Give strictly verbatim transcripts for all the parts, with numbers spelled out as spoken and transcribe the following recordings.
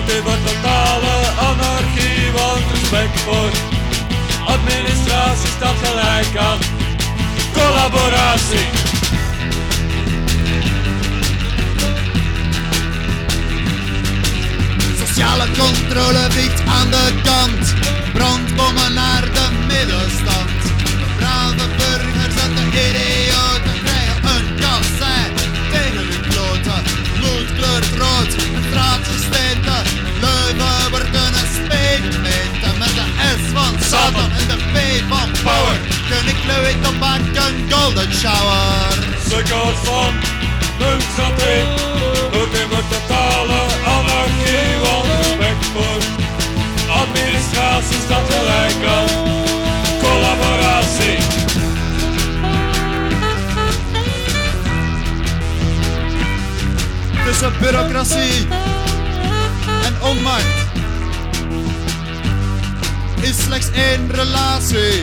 dit wordt totale anarchie, want respect voor administratie staat gelijk aan collaboratie. Sociale controle vliegt aan de kant, brandbommen naar de middenstand. De brave burgers en de idioten krijgen een kassei tegen hun kloten. Bloed kleurt rood, het straatsysteemte, Leuven wordt een speekmeter. Met de S van Satan en de P van Power kun ik Louis Tobak een golden shower. Sukkels van Munkstadring, dit wordt totale anarchie, want respect voor administratie staat gelijk aan collaboratie. Tussen bureaucratie en onmacht is slechts één relatie: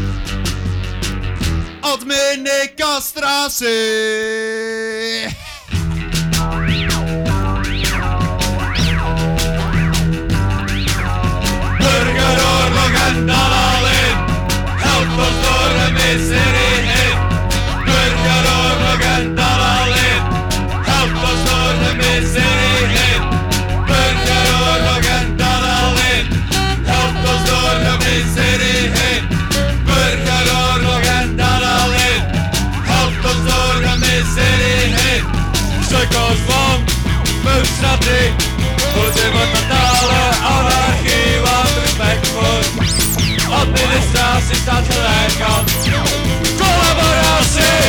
administratie. Burgeroorlog en dan alleen, help ons door de miserie heen. Burgeroorlog en dan alleen, help ons door de miserie heen. Burgeroorlog en dan alleen, help ons door de miserie heen. Burgeroorlog en dan alleen, help ons door de miserie heen. Sukkels van Munkstadring, dit wordt totale anarchie, want respect voor administratie staat gelijk aan collaboratie.